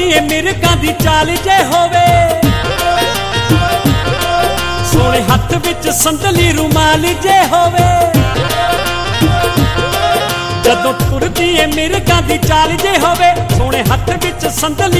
ਏ ਮਿਰਗਾਂ ਦੀ ਚਾਲ ਜੇ ਹੋਵੇ, ਸੋਹਣੇ ਹੱਥ ਵਿੱਚ ਸੰਦਲੀ ਰੁਮਾਲ ਜੇ ਹੋਵੇ। ਜਦੋਂ ਤੁਰਦੀ ਏ ਮਿਰਗਾਂ ਦੀ ਚਾਲ ਜੇ ਹੋਵੇ, ਸੋਹਣੇ ਹੱਥ ਵਿੱਚ ਸੰਦਲੀ